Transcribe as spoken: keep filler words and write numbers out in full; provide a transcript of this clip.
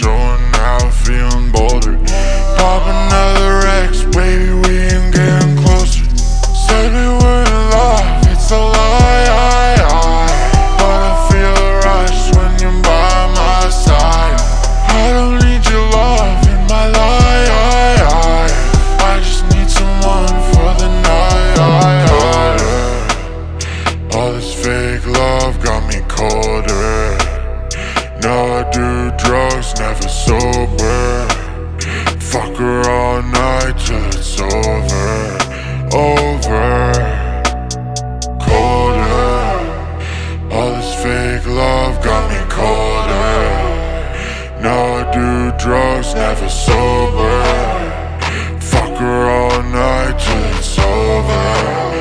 showing out, feeling bolder. Pop another X, baby, we ain't getting closer. Said we were in love, it's a lie, I, I. But I feel a rush when you're by my side. I don't need your love in my life, I, I. I just need someone for the night, I, I. All this fake love got me colder. Now I do drugs, never sober. Fuck her all night till it's over, over. Colder. All this fake love got me colder. Now I do drugs, never sober. Fuck her all night till it's over.